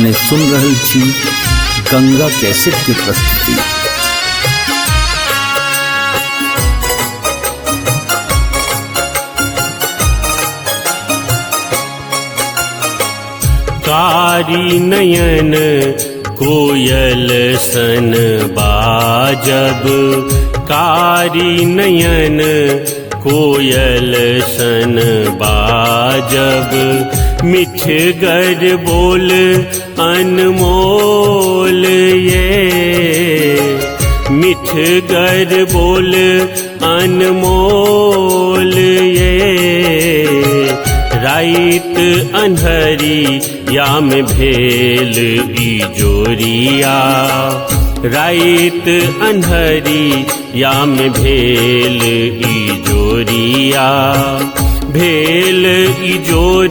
अपने सुन रहल छी गंगा कैसेट के प्रस्तुति। कारी नयन कोयल सन बाजब, कारी नयन कोयल सन बाजब, मिठगर बोल अनमोल ये, मिठगर बोल अनमोल ये, राइत अन्हरी याम भेल इजोरिया, राइत अन्हरी याम भेल इजोरिया, भेल इजोर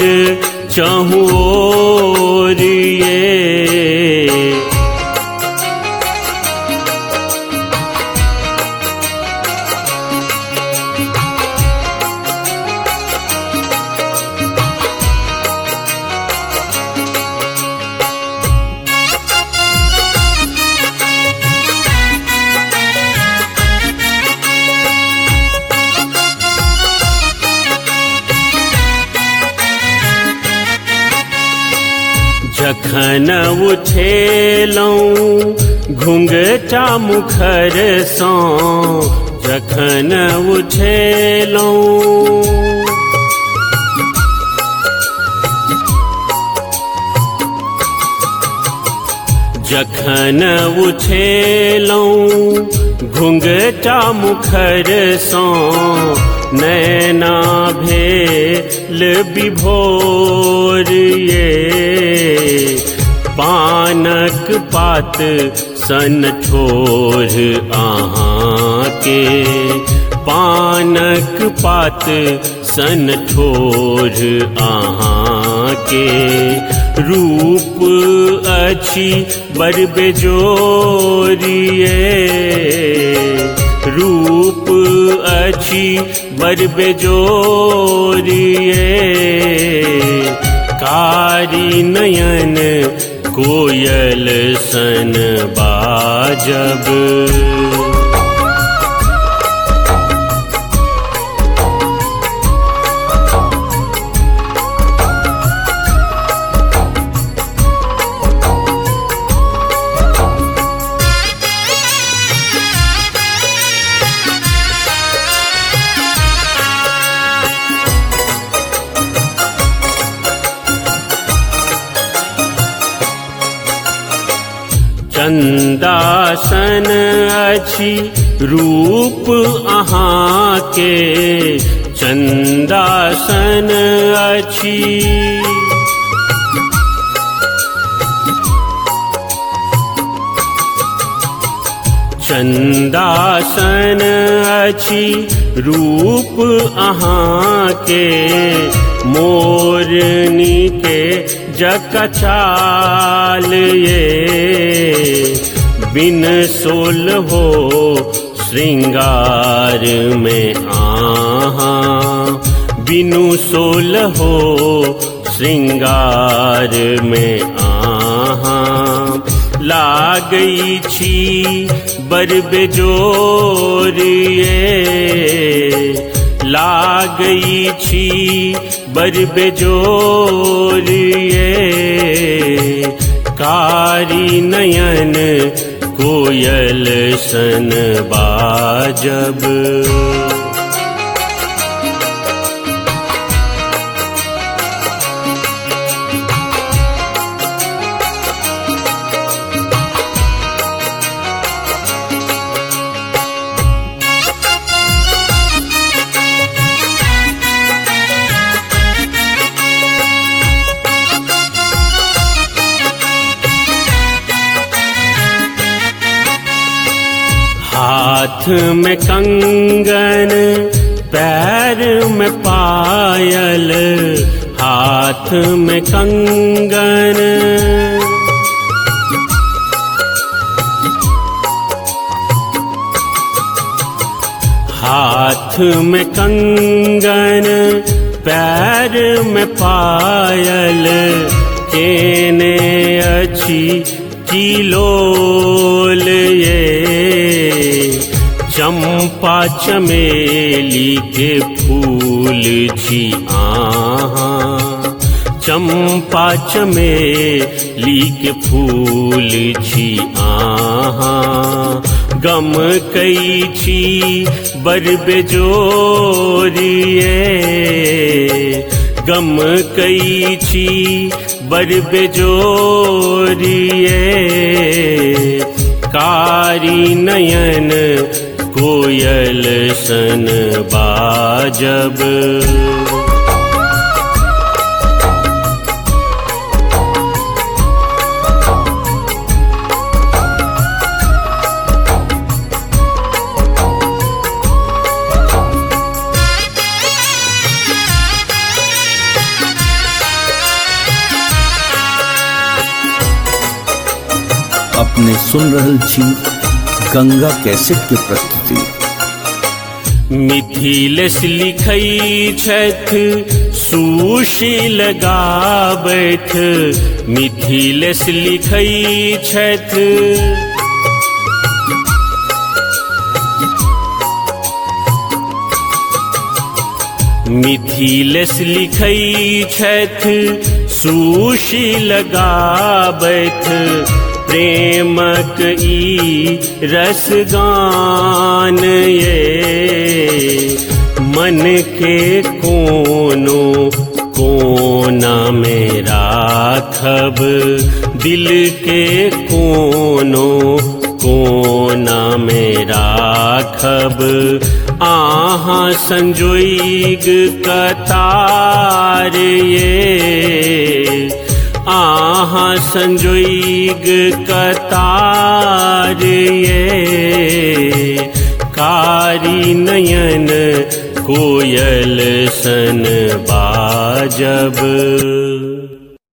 चहुओर ये। जखन उठेलौं घुंघटा मुखर सँ, जखन उठेलौं जखन उठेलौं घुंघटा मुखर सँ, नैना भेल विभोर ये, पानक पात सन ठोर अहाँ के, पानक पात सन ठोर अहाँ के, रूप अछि बड़ बेजोर ये, रूप अछि बड़ बेजोर ये, कारी नयन कोयल सन बाजब। चंदा सन अछि रूप अहाँ के, चंदा सन अछि, चंदा सन अछि रूप अहाँ के, मोरनी के जका चाल ये, बिन सोल हो श्रृंगार में आहाँ, बिनु सोल हो श्रृंगार में आहाँ, लागई छी बड़ बेजोर ये, लागई छी बड़ बेजोर ये, कारी नयन कोयल सन बाजब। हाथ में कंगन पैर में पायल, हाथ में कंगन, हाथ में कंगन पैर में पायल, केने अच्छी किलोल ये चंपा चमेली के फूल छी आहा चंपा चमेली के फूल छी आहा गम कई छी बर बेजोरिए गम कई छी बर बेजोरिए कारी नयन कोयल सन बाजब अपने सुन रहल छी गंगा कैसेट के प्रस्तुति। मिथिलेश लिखै छथि सुशील गाबैथ मिथिलेश लिखै छथि मिथिलेश लिखै छथि सुशील गाबैथ प्रेमक ई रसगान ये मन के कोनो कोना में राखब दिल के कोनो कोना में राखब आहा संजोग कतार ये आहा संजोग कतार ये कारी नयन कोयल सन बाजब।